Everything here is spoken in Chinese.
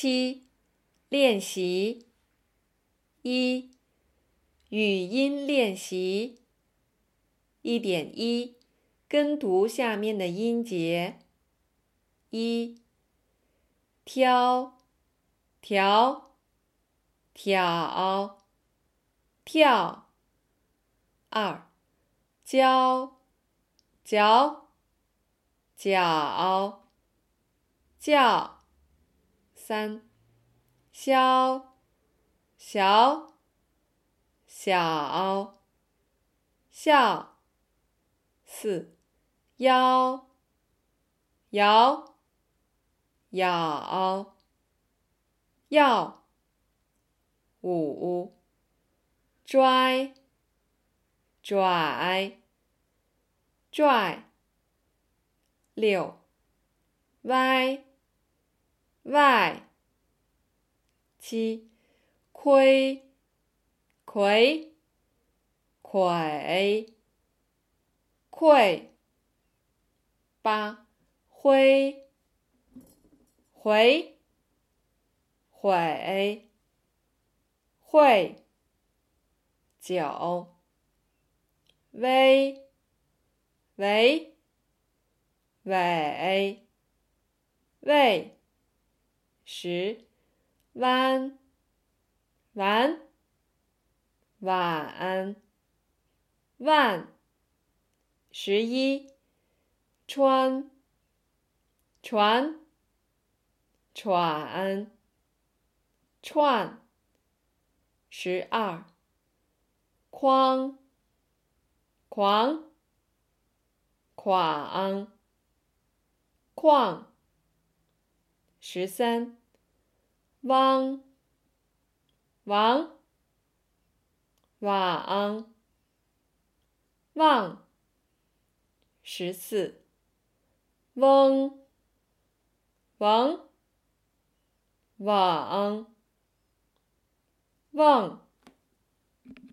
7. 练习1. 语音练习 1.1 跟读下面的音节1挑调挑跳2教嚼脚叫3消小小笑4腰摇咬要5拽拽拽6歪外7亏魁魁溃8灰回悔会9微为尾为10弯完晚万11穿船喘串12筐狂哐况13汪王网望14翁王网瓮